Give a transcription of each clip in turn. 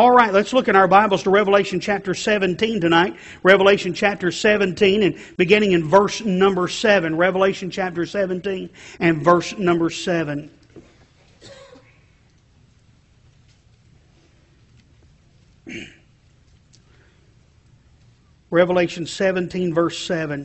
All right, let's look in our Bibles to Revelation chapter 17 tonight. Revelation chapter 17 and beginning in verse number 7. Revelation chapter 17 and verse number 7. Revelation 17 verse 7.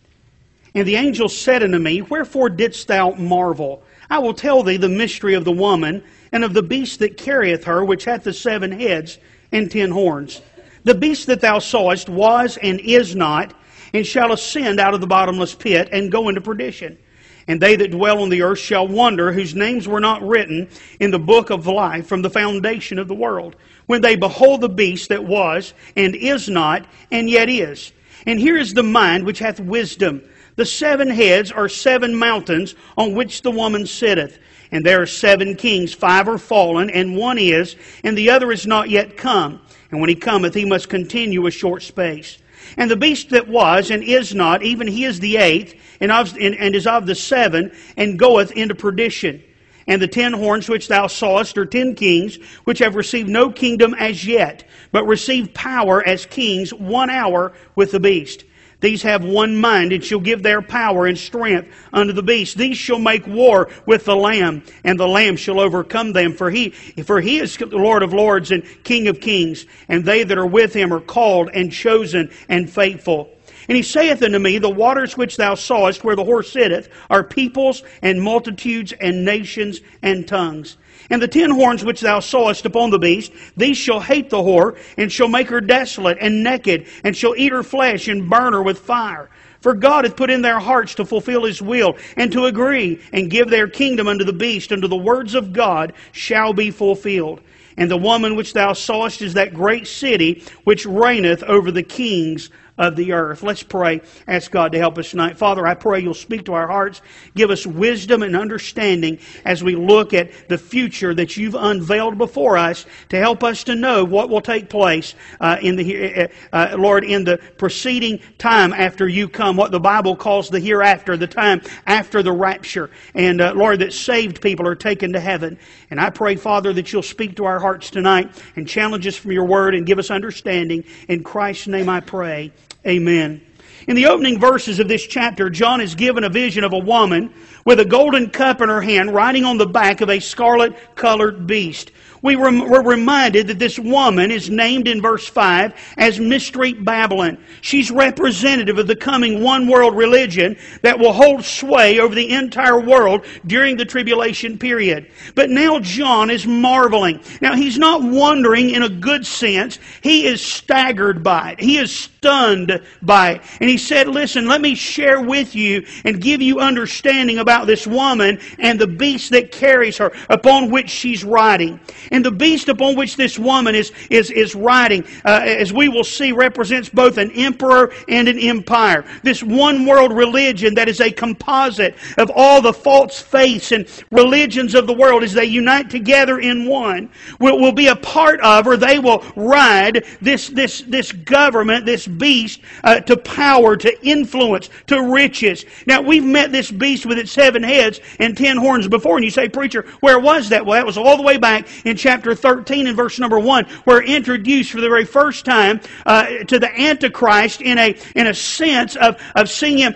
And the angel said unto me, Wherefore didst thou marvel? I will tell thee the mystery of the woman, and of the beast that carrieth her, which hath the 7 heads and 10 horns. The beast that thou sawest was and is not, and shall ascend out of the bottomless pit, and go into perdition. And they that dwell on the earth shall wonder, whose names were not written in the book of life from the foundation of the world, when they behold the beast that was, and is not, and yet is. And here is the mind which hath wisdom. The 7 heads are 7 mountains on which the woman sitteth. And there are 7 kings, 5 are fallen, and 1 is, and the other is not yet come. And when he cometh, he must continue a short space. And the beast that was and is not, even he is the 8th, and is of the 7, and goeth into perdition. And the 10 horns which thou sawest are 10 kings, which have received no kingdom as yet, but receive power as kings 1 hour with the beast. These have one mind, and shall give their power and strength unto the beast. These shall make war with the Lamb, and the Lamb shall overcome them. For he is the Lord of lords and King of kings, and they that are with him are called and chosen and faithful. And he saith unto me, The waters which thou sawest where the horse sitteth are peoples and multitudes and nations and tongues. And the 10 horns which thou sawest upon the beast, these shall hate the whore, and shall make her desolate and naked, and shall eat her flesh and burn her with fire. For God hath put in their hearts to fulfill His will, and to agree, and give their kingdom unto the beast, unto the words of God shall be fulfilled. And the woman which thou sawest is that great city which reigneth over the kings of the earth. Let's pray. Ask God to help us tonight. Father, I pray You'll speak to our hearts. Give us wisdom and understanding as we look at the future that You've unveiled before us to help us to know what will take place in the preceding time after You come, what the Bible calls the hereafter, the time after the rapture. And Lord, that saved people are taken to heaven. And I pray, Father, that You'll speak to our hearts tonight and challenge us from Your Word and give us understanding. In Christ's name I pray. Amen. In the opening verses of this chapter, John is given a vision of a woman with a golden cup in her hand riding on the back of a scarlet-colored beast. We're reminded that this woman is named in verse 5 as Mystery Babylon. She's representative of the coming one-world religion that will hold sway over the entire world during the tribulation period. But now John is marveling. Now he's not wondering in a good sense. He is staggered by it. He is stunned by it. And he said, listen, let me share with you and give you understanding about this woman and the beast that carries her, upon which she's riding. And the beast upon which this woman is riding, as we will see, represents both an emperor and an empire. This one world religion that is a composite of all the false faiths and religions of the world, as they unite together in one, will be a part of, or they will ride this government, this beast, to power, to influence, to riches. Now, we've met this beast with its 7 heads and 10 horns before, and you say, preacher, where was that? Well, that was all the way back in chapter 13 and verse number 1, where we're introduced for the very first time to the Antichrist in a sense of seeing him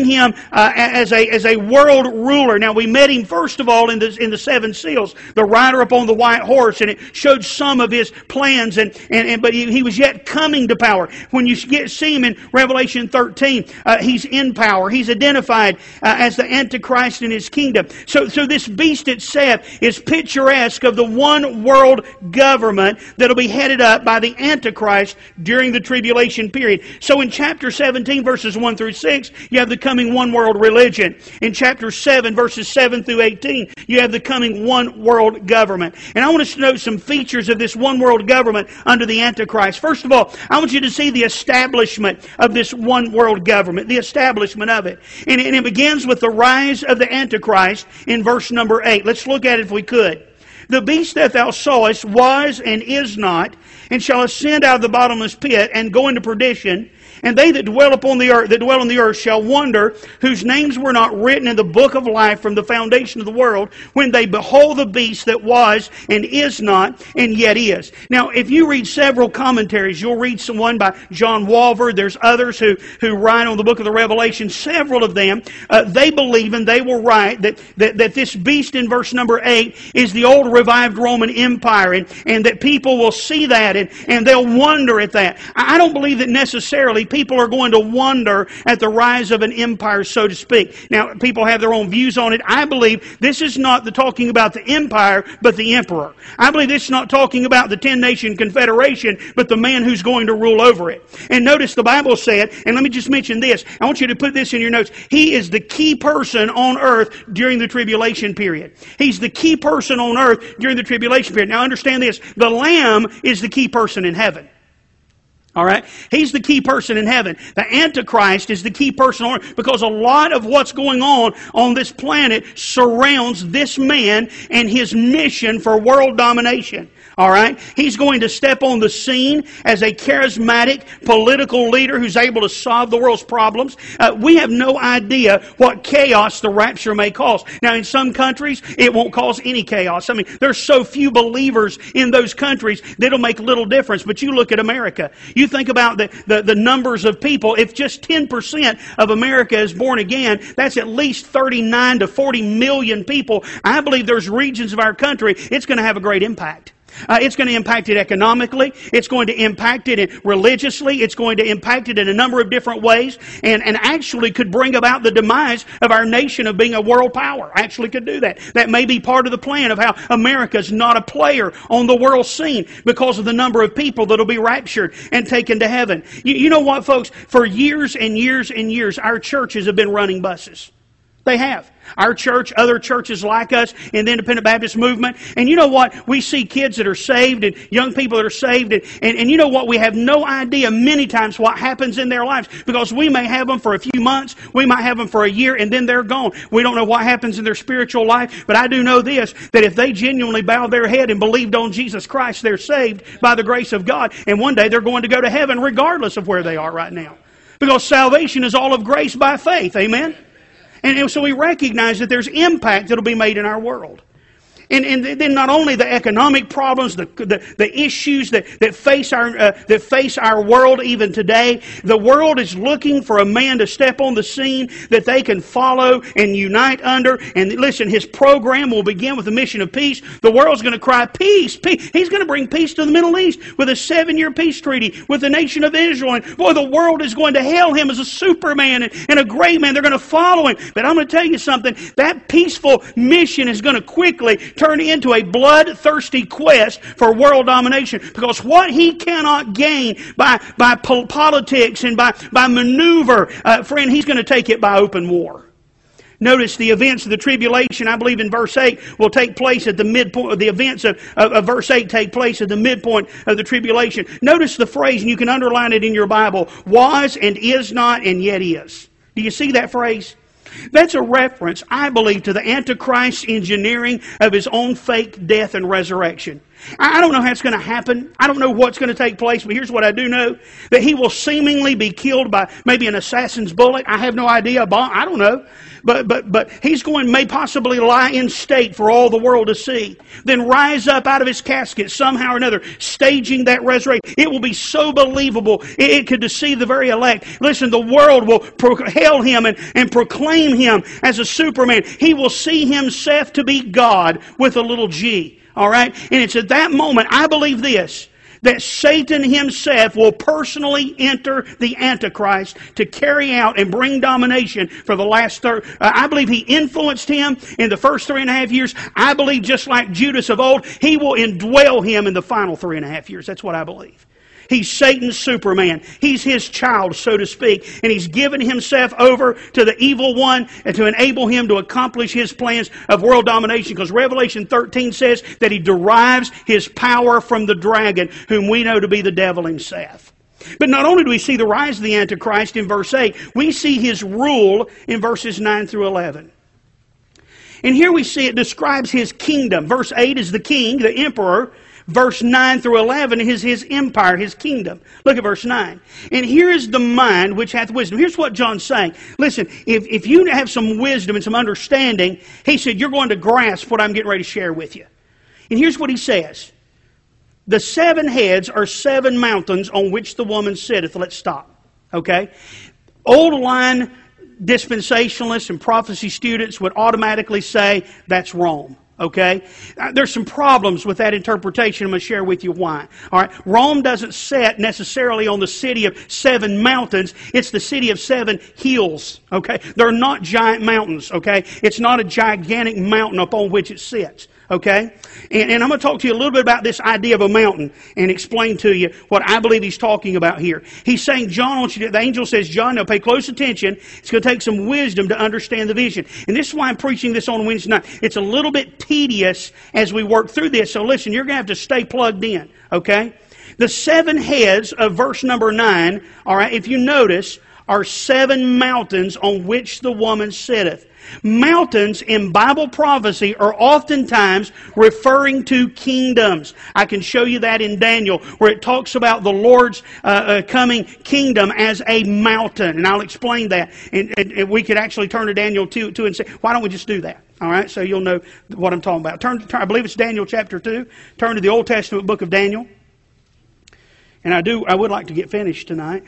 as a world ruler. Now, we met him first of all in the 7 seals, the rider upon the white horse, and it showed some of his plans, but he was yet coming to power. When you see him in Revelation 13, he's in power. He's identified as the Antichrist in his kingdom. So this beast itself is picturesque of the one world government that will be headed up by the Antichrist during the tribulation period. So in chapter 17, verses 1 through 6, you have the coming one world religion. In chapter 7, verses 7 through 18, you have the coming one world government. And I want us to note some features of this one world government under the Antichrist. First of all, I want you to see the establishment of this one world government, the establishment of it. And it begins with the rise of the Antichrist in verse number 8. Let's look at it if we could. The beast that thou sawest was and is not, and shall ascend out of the bottomless pit, and go into perdition, And they that dwell upon the earth, that dwell on the earth, shall wonder, whose names were not written in the book of life from the foundation of the world, when they behold the beast that was and is not and yet is. Now, if you read several commentaries, you'll read one by John Walvoord. There's others who write on the book of the Revelation. Several of them, they believe, and they will write, that this beast in verse number 8 is the old revived Roman Empire, and that people will see that and they'll wonder at that. I don't believe that necessarily people are going to wonder at the rise of an empire, so to speak. Now, people have their own views on it. I believe this is not talking about the empire, but the emperor. I believe this is not talking about the 10-nation confederation, but the man who's going to rule over it. And notice the Bible said, and let me just mention this. I want you to put this in your notes. He is the key person on earth during the tribulation period. He's the key person on earth during the tribulation period. Now understand this. The Lamb is the key person in heaven. All right? He's the key person in heaven. The Antichrist is the key person on earth, because a lot of what's going on this planet surrounds this man and his mission for world domination. All right? He's going to step on the scene as a charismatic political leader who's able to solve the world's problems. We have no idea what chaos the rapture may cause. Now, in some countries, it won't cause any chaos. I mean, there's so few believers in those countries that it'll make little difference. But you look at America. You think about the numbers of people. If just 10% of America is born again, that's at least 39 to 40 million people. I believe there's regions of our country, it's going to have a great impact. It's going to impact it economically. It's going to impact it religiously. It's going to impact it in a number of different ways, and actually could bring about the demise of our nation of being a world power. Actually could do that. That may be part of the plan of how America's not a player on the world scene because of the number of people that'll be raptured and taken to heaven. You know what, folks? For years and years and years, our churches have been running buses. They have. Our church, other churches like us in the Independent Baptist movement. And you know what? We see kids that are saved and young people that are saved. And you know what? We have no idea many times what happens in their lives, because we may have them for a few months. We might have them for a year, and then they're gone. We don't know what happens in their spiritual life. But I do know this, that if they genuinely bow their head and believed on Jesus Christ, they're saved by the grace of God. And one day they're going to go to heaven regardless of where they are right now. Because salvation is all of grace by faith. Amen? And so we recognize that there's impact that will be made in our world. And then not only the economic problems, the issues that face our world even today. The world is looking for a man to step on the scene that they can follow and unite under. And listen, his program will begin with the mission of peace. The world's going to cry, peace, peace. He's going to bring peace to the Middle East with a 7-year peace treaty with the nation of Israel. And boy, the world is going to hail him as a superman and a great man. They're going to follow him. But I'm going to tell you something. That peaceful mission is going to quickly turn into a bloodthirsty quest for world domination, because what he cannot gain by politics and by maneuver, friend, he's going to take it by open war. Notice the events of the tribulation, I believe in verse 8, will take place at the midpoint. The events of verse 8 take place at the midpoint of the tribulation. Notice the phrase, and you can underline it in your Bible, was and is not and yet is. Do you see that phrase? That's a reference, I believe, to the Antichrist's engineering of his own fake death and resurrection. I don't know how it's going to happen. I don't know what's going to take place, but here's what I do know. That he will seemingly be killed by maybe an assassin's bullet. I have no idea. I don't know. But he's may possibly lie in state for all the world to see. Then rise up out of his casket somehow or another, staging that resurrection. It will be so believable, it could deceive the very elect. Listen, the world will hail him and proclaim him as a superman. He will see himself to be God with a little g. All right? And it's at that moment, I believe this, that Satan himself will personally enter the Antichrist to carry out and bring domination for the last I believe he influenced him in the first 3.5 years. I believe, just like Judas of old, he will indwell him in the final 3.5 years. That's what I believe. He's Satan's Superman. He's his child, so to speak. And he's given himself over to the evil one and to enable him to accomplish his plans of world domination. Because Revelation 13 says that he derives his power from the dragon, whom we know to be the devil himself. But not only do we see the rise of the Antichrist in verse 8, we see his rule in verses 9 through 11. And here we see it describes his kingdom. Verse 8 is the king, the emperor. Verse 9 through 11 is his empire, his kingdom. Look at verse 9. And here is the mind which hath wisdom. Here's what John's saying. Listen, if you have some wisdom and some understanding, he said, you're going to grasp what I'm getting ready to share with you. And here's what he says. The 7 heads are 7 mountains on which the woman sitteth. Let's stop. Okay? Old line dispensationalists and prophecy students would automatically say that's Rome. Okay? There's some problems with that interpretation. I'm going to share with you why. All right? Rome doesn't sit necessarily on the city of 7 mountains. It's the city of 7 hills. Okay? They're not giant mountains. Okay? It's not a gigantic mountain upon which it sits. Okay? And I'm going to talk to you a little bit about this idea of a mountain and explain to you what I believe he's talking about here. He's saying, John, I want you to, the angel says, John, now pay close attention. It's going to take some wisdom to understand the vision. And this is why I'm preaching this on Wednesday night. It's a little bit tedious as we work through this. So listen, you're going to have to stay plugged in. Okay? The 7 heads of verse number 9, all right, if you notice, are 7 mountains on which the woman sitteth. Mountains in Bible prophecy are oftentimes referring to kingdoms. I can show you that in Daniel, where it talks about the Lord's coming kingdom as a mountain. And I'll explain that. And we could actually turn to Daniel 2 and say, why don't we just do that? All right, so you'll know what I'm talking about. Turn, I believe it's Daniel chapter 2. Turn to the Old Testament book of Daniel. And I would like to get finished tonight.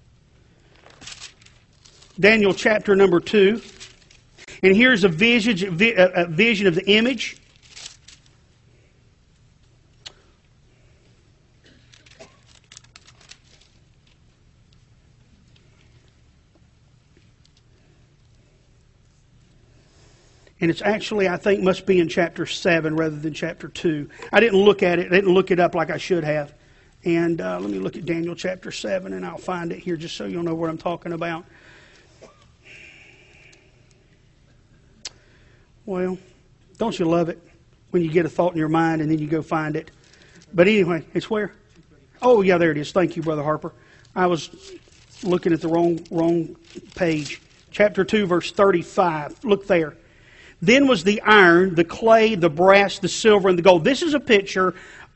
Daniel chapter number 2. And here's a vision of the image. And it's actually, I think, must be in chapter 7 rather than chapter 2. I didn't look at it. I didn't look it up like I should have. And let me look at Daniel chapter 7, and I'll find it here just so you'll know what I'm talking about. Well, don't you love it when you get a thought in your mind and then you go find it? But anyway, it's where? Oh, yeah, there it is. Thank you, Brother Harper. I was looking at the wrong page. Chapter 2, verse 35. Look there. Then was the iron, the clay, the brass, the silver, and the gold. This is a picture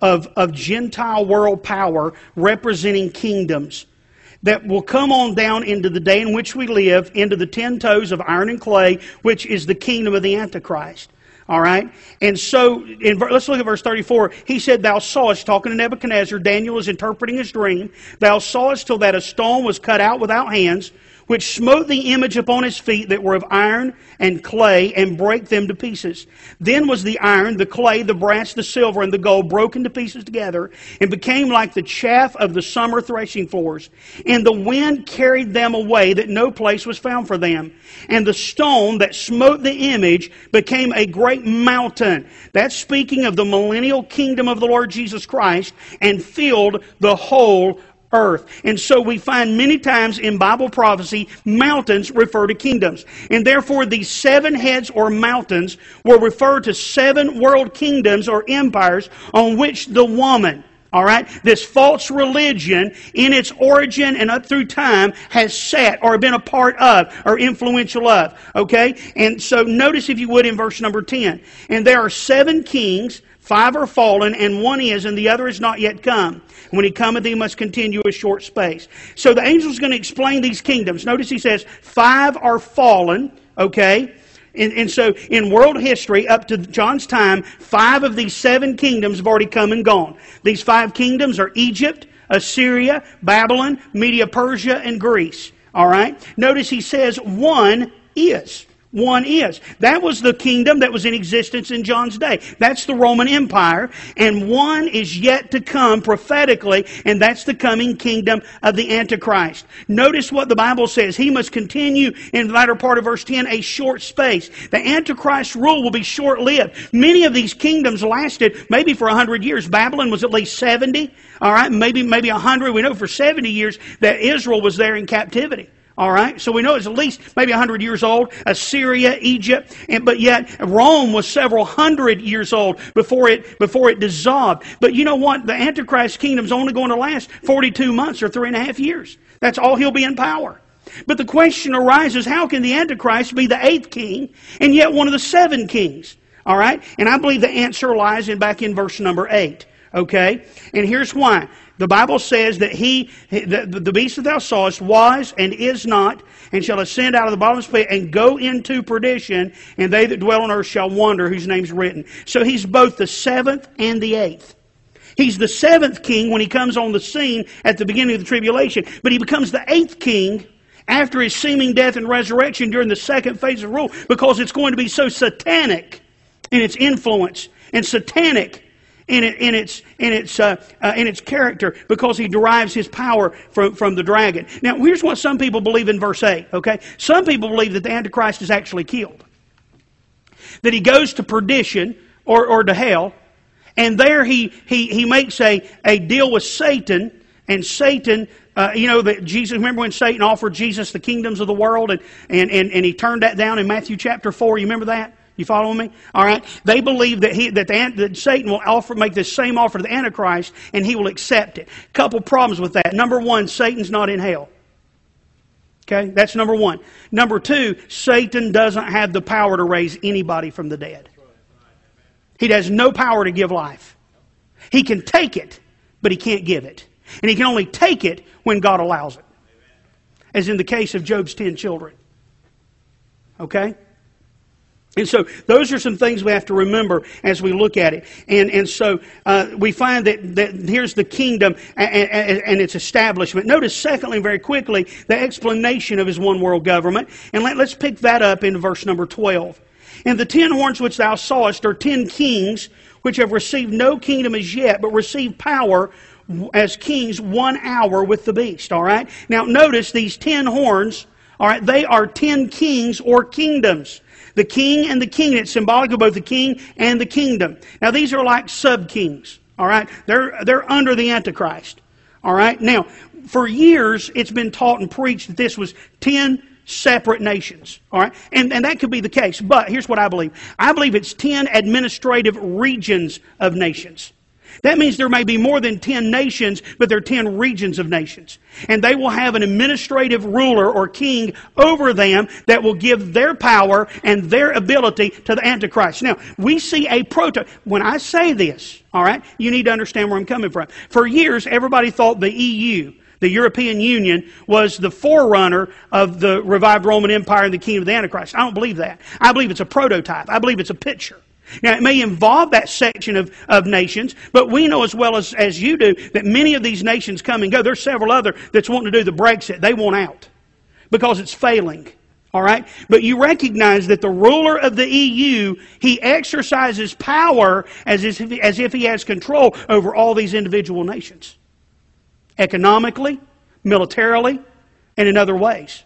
of Gentile world power representing kingdoms that will come on down into the day in which we live, into the 10 toes of iron and clay, which is the kingdom of the Antichrist. All right? And so, let's look at verse 34. He said, Thou sawest, talking to Nebuchadnezzar, Daniel is interpreting his dream, Thou sawest till that a stone was cut out without hands, which smote the image upon his feet that were of iron and clay, and brake them to pieces. Then was the iron, the clay, the brass, the silver, and the gold broken to pieces together, and became like the chaff of the summer threshing floors. And the wind carried them away, that no place was found for them. And the stone that smote the image became a great mountain. That's speaking of the millennial kingdom of the Lord Jesus Christ, and filled the whole earth. And so we find many times in Bible prophecy, mountains refer to kingdoms. And therefore these 7 heads or mountains will refer to 7 world kingdoms or empires on which the woman, all right, this false religion in its origin and up through time has sat or been a part of or influential of. Okay? And so notice, if you would, in verse number 10. And there are 7 kings, 5 are fallen, and 1 is, and the other is not yet come. When he cometh, he must continue a short space. So the angel is going to explain these kingdoms. Notice he says 5 are fallen, okay? And so in world history, up to John's time, 5 of these 7 kingdoms have already come and gone. These 5 kingdoms are Egypt, Assyria, Babylon, Media-Persia, and Greece. All right? Notice he says 1 is. 1 is. That was the kingdom that was in existence in John's day. That's the Roman Empire. And 1 is yet to come prophetically, and that's the coming kingdom of the Antichrist. Notice what the Bible says. He must continue, in the latter part of verse 10, a short space. The Antichrist rule will be short-lived. Many of these kingdoms lasted maybe for 100 years. Babylon was at least 70. All right, maybe 100. We know for 70 years that Israel was there in captivity. All right, so we know it's at least maybe 100 years old. Assyria, Egypt, but yet Rome was several hundred years old before it dissolved. But you know what? The Antichrist kingdom's only going to last 42 months or 3.5 years. That's all he'll be in power. But the question arises: how can the Antichrist be the 8th king and yet one of the 7 kings? All right, and I believe the answer lies back in verse number 8. Okay? And here's why. The Bible says that the beast that thou sawest was and is not, and shall ascend out of the bottomless pit and go into perdition, and they that dwell on earth shall wonder, whose name's written. So he's both the seventh and the eighth. He's the seventh king when he comes on the scene at the beginning of the tribulation, but he becomes the eighth king after his seeming death and resurrection during the second phase of rule, because it's going to be so satanic in its influence and satanic in its character, because he derives his power from the dragon. Now, here's what some people believe in verse 8. Okay, some people believe that the Antichrist is actually killed, that he goes to perdition or to hell, and there he makes a deal with Satan, and Satan. That Jesus, remember when Satan offered Jesus the kingdoms of the world, and he turned that down in Matthew chapter 4. You remember that? You following me? All right. They believe that Satan will make this same offer to the Antichrist, and he will accept it. Couple problems with that. Number one, Satan's not in hell. Okay, that's number one. Number two, Satan doesn't have the power to raise anybody from the dead. He has no power to give life. He can take it, but he can't give it. And he can only take it when God allows it. As in the case of Job's 10 children. Okay? And so those are some things we have to remember as we look at it. And so we find that here's the kingdom and its establishment. Notice, secondly, very quickly, the explanation of his one world government. And let's pick that up in verse number 12. And the 10 horns which thou sawest are 10 kings, which have received no kingdom as yet, but receive power as kings 1 hour with the beast. All right? Now notice these 10 horns, all right, they are 10 kings or kingdoms. The king and the kingdom, it's symbolic of both the king and the kingdom. Now these are like sub-kings. All right? They're under the Antichrist. All right? Now, for years it's been taught and preached that this was 10 separate nations. All right? And that could be the case. But here's what I believe. I believe it's 10 administrative regions of nations. That means there may be more than 10 nations, but there are 10 regions of nations. And they will have an administrative ruler or king over them that will give their power and their ability to the Antichrist. Now, we see a when I say this, all right, you need to understand where I'm coming from. For years, everybody thought the EU, the European Union, was the forerunner of the revived Roman Empire and the kingdom of the Antichrist. I don't believe that. I believe it's a prototype. I believe it's a picture. Now, it may involve that section of nations, but we know as well as you do that many of these nations come and go. There's several other that's wanting to do the Brexit. They want out because it's failing. All right? But you recognize that the ruler of the EU, he exercises power as if he has control over all these individual nations. Economically, militarily, and in other ways.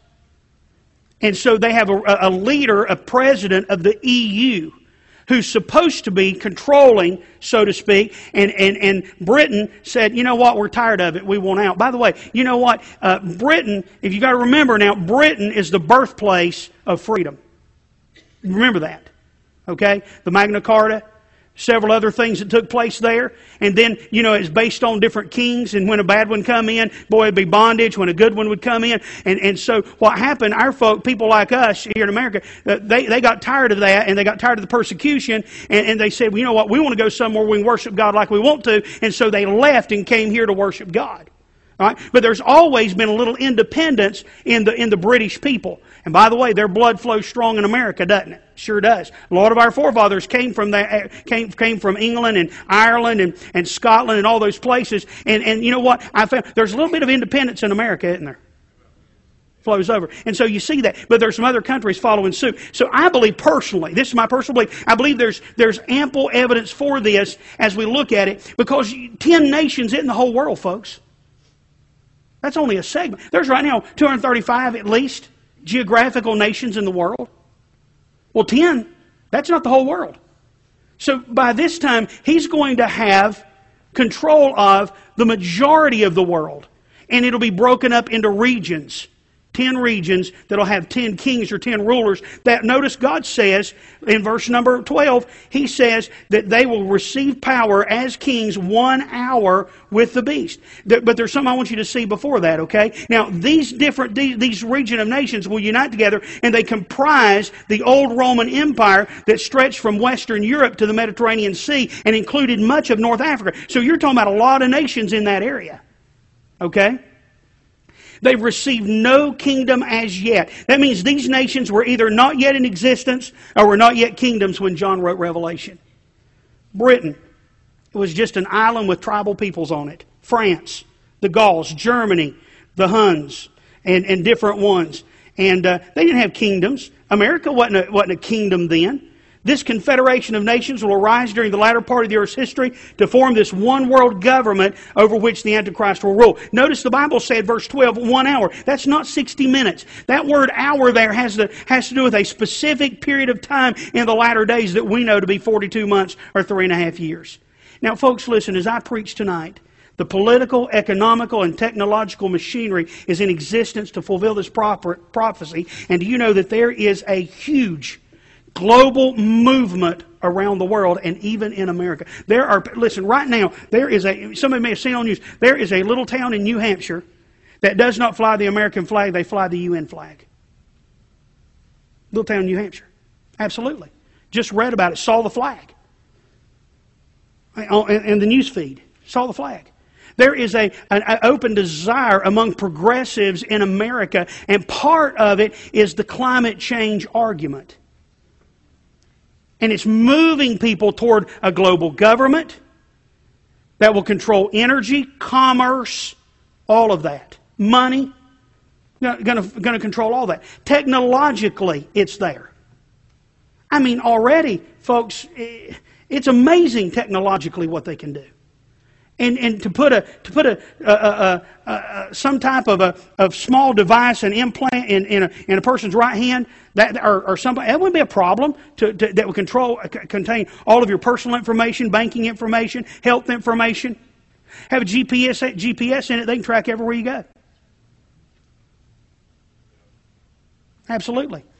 And so they have a leader, a president of the EU, who's supposed to be controlling, so to speak, and Britain said, you know what, we're tired of it, we want out. By the way, you know what, Britain, if you got to remember now, Britain is the birthplace of freedom. Remember that, okay? The Magna Carta, several other things that took place there. And then, you know, it's based on different kings. And when a bad one come in, boy, it'd be bondage. When a good one would come in. And so what happened, our folk, people like us here in America, they got tired of that. And they got tired of the persecution. And they said, well, you know what, we want to go somewhere we can worship God like we want to. And so they left and came here to worship God. All right? But there's always been a little independence in the British people. And by the way, their blood flows strong in America, doesn't it? Sure does. A lot of our forefathers came from England and Ireland and Scotland and all those places. And you know what? I found there's a little bit of independence in America, isn't there? Flows over. And so you see that. But there's some other countries following suit. So I believe personally, this is my personal belief, I believe there's ample evidence for this as we look at it, because 10 nations isn't the whole world, folks. That's only a segment. There's right now 235 at least geographical nations in the world. Well, 10, that's not the whole world. So by this time, he's going to have control of the majority of the world. And it'll be broken up into regions. 10 regions that'll have 10 kings or 10 rulers. That, notice God says in verse number 12, He says that they will receive power as kings 1 hour with the beast. But there's something I want you to see before that, okay? Now, these region of nations will unite together, and they comprise the old Roman Empire that stretched from Western Europe to the Mediterranean Sea and included much of North Africa. So you're talking about a lot of nations in that area, okay? They've received no kingdom as yet. That means these nations were either not yet in existence or were not yet kingdoms when John wrote Revelation. Britain was just an island with tribal peoples on it. France, the Gauls, Germany, the Huns, and different ones. And they didn't have kingdoms. America wasn't a kingdom then. This confederation of nations will arise during the latter part of the earth's history to form this one world government over which the Antichrist will rule. Notice the Bible said, verse 12, 1 hour. That's not 60 minutes. That word hour there has to do with a specific period of time in the latter days that we know to be 42 months or 3.5 years. Now, folks, listen, as I preach tonight, the political, economical, and technological machinery is in existence to fulfill this prophecy. And do you know that there is a huge global movement around the world and even in America? Listen, right now, somebody may have seen on news, there is a little town in New Hampshire that does not fly the American flag, they fly the UN flag. Little town in New Hampshire. Absolutely. Just read about it, saw the flag. In the news feed, saw the flag. There is an open desire among progressives in America, and part of it is the climate change argument. And it's moving people toward a global government that will control energy, commerce, all of that. Money, going to control all that. Technologically, it's there. I mean, already, folks, it's amazing technologically what they can do. And to put some type of small device, an implant in a person's right hand, or somebody, that wouldn't be a problem that would contain all of your personal information, banking information, health information. Have a GPS in it; they can track everywhere you go. Absolutely.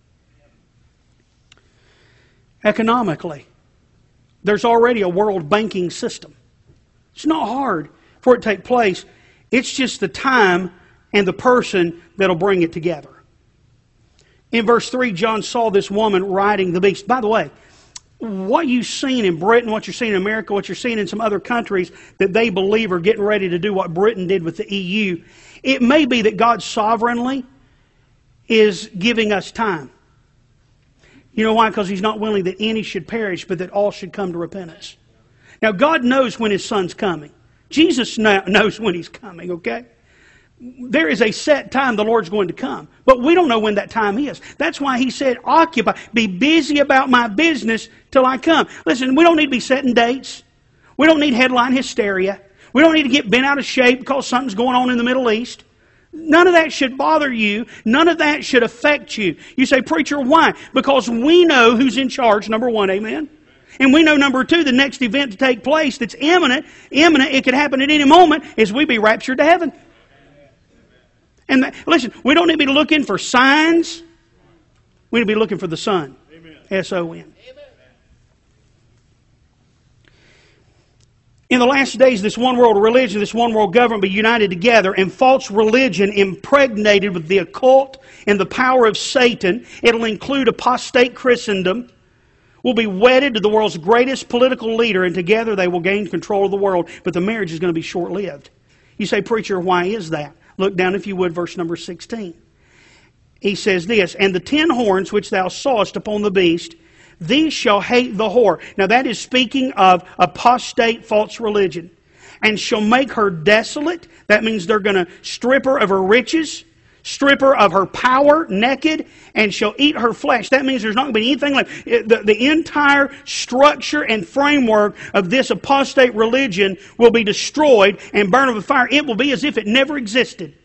Economically, there's already a world banking system. It's not hard for it to take place. It's just the time and the person that'll bring it together. In verse 3, John saw this woman riding the beast. By the way, what you've seen in Britain, what you're seeing in America, what you're seeing in some other countries that they believe are getting ready to do what Britain did with the EU, it may be that God sovereignly is giving us time. You know why? Because He's not willing that any should perish, but that all should come to repentance. Now, God knows when His Son's coming. Jesus knows when He's coming, okay? There is a set time the Lord's going to come. But we don't know when that time is. That's why He said, occupy, be busy about my business till I come. Listen, we don't need to be setting dates. We don't need headline hysteria. We don't need to get bent out of shape because something's going on in the Middle East. None of that should bother you. None of that should affect you. You say, preacher, why? Because we know who's in charge, number one, amen? And we know, number two, the next event to take place that's imminent, it could happen at any moment, is we be raptured to heaven. And listen, we don't need to be looking for signs. We need to be looking for the Son. Amen. S-O-N. In the last days, this one world religion, this one world government be united together, and false religion impregnated with the occult and the power of Satan. It'll include apostate Christendom. Will be wedded to the world's greatest political leader, and together they will gain control of the world. But the marriage is going to be short-lived. You say, preacher, why is that? Look down, if you would, verse number 16. He says this, and the 10 horns which thou sawest upon the beast, these shall hate the whore. Now that is speaking of apostate false religion. And shall make her desolate. That means they're going to strip her of her riches, strip her of her power, naked, and shall eat her flesh. That means there's not going to be anything left. The entire structure and framework of this apostate religion will be destroyed and burned with fire. It will be as if it never existed.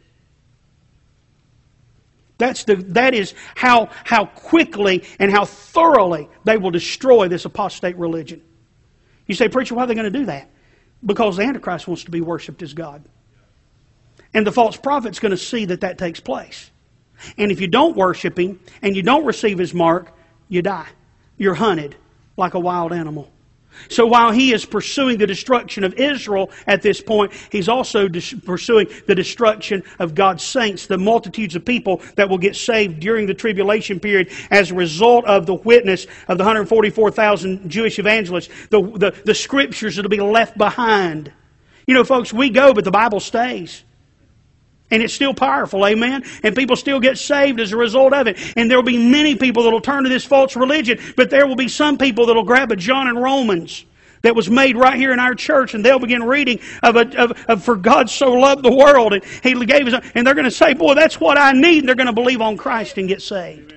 That is how quickly and how thoroughly they will destroy this apostate religion. You say, preacher, why are they going to do that? Because the Antichrist wants to be worshipped as God. And the false prophet's going to see that takes place. And if you don't worship Him and you don't receive His mark, you die. You're hunted like a wild animal. So while He is pursuing the destruction of Israel at this point, He's also pursuing the destruction of God's saints, the multitudes of people that will get saved during the tribulation period as a result of the witness of the 144,000 Jewish evangelists, the scriptures that will be left behind. You know, folks, we go, but the Bible stays. And it's still powerful, amen? And people still get saved as a result of it. And there will be many people that will turn to this false religion, but there will be some people that will grab a John and Romans that was made right here in our church, and they'll begin reading of for God so loved the world, and He gave His, and they're going to say, boy, that's what I need, and they're going to believe on Christ and get saved.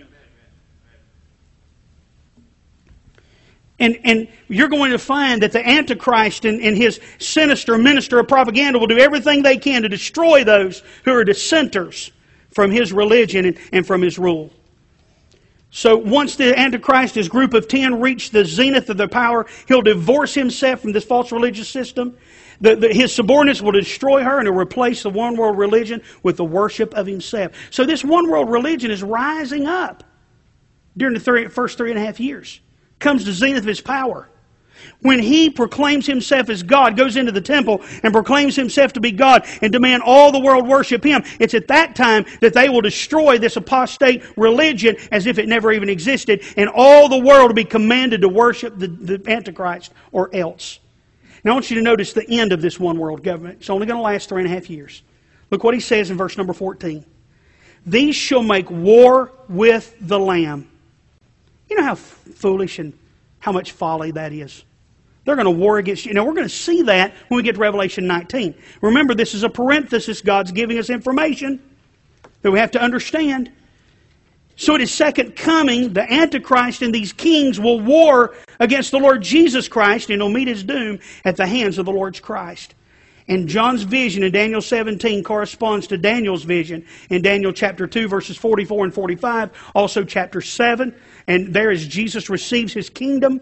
And you're going to find that the Antichrist and his sinister minister of propaganda will do everything they can to destroy those who are dissenters from his religion and from his rule. So once the Antichrist, his group of 10, reach the zenith of their power, he'll divorce himself from this false religious system. His subordinates will destroy her and he'll replace the one world religion with the worship of himself. So this one world religion is rising up during the first 3.5 years. Comes to zenith of his power. When he proclaims himself as God, goes into the temple and proclaims himself to be God and demand all the world worship him, it's at that time that they will destroy this apostate religion as if it never even existed, and all the world will be commanded to worship the Antichrist or else. Now I want you to notice the end of this one world government. It's only going to last 3.5 years. Look what he says in verse number 14. These shall make war with the Lamb. You know how foolish and how much folly that is. They're going to war against you. Now, we're going to see that when we get to Revelation 19. Remember, this is a parenthesis. God's giving us information that we have to understand. So at His second coming, the Antichrist and these kings will war against the Lord Jesus Christ, and he'll meet his doom at the hands of the Lord Christ. And John's vision in Daniel 17 corresponds to Daniel's vision in Daniel chapter 2, verses 44 and 45. Also chapter 7. And there as Jesus receives His kingdom.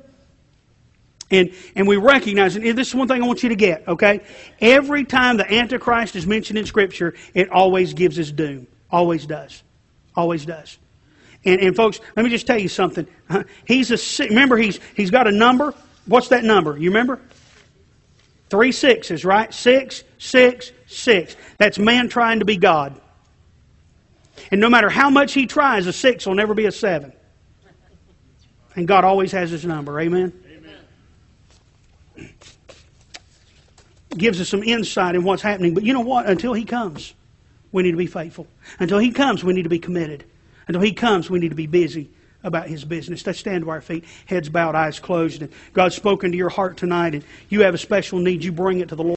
And we recognize, and this is one thing I want you to get, okay? Every time the Antichrist is mentioned in Scripture, it always gives His doom. Always does. Always does. And folks, let me just tell you something. Remember, he's got a number. What's that number? You remember? 3 6s, right? 6, 6, 6. That's man trying to be God. And no matter how much he tries, a 6 will never be a 7. And God always has His number. Amen? Amen. Gives us some insight in what's happening. But you know what? Until He comes, we need to be faithful. Until He comes, we need to be committed. Until He comes, we need to be busy about His business. Let's stand to our feet, heads bowed, eyes closed. And God's spoken to your heart tonight, and you have a special need. You bring it to the Lord.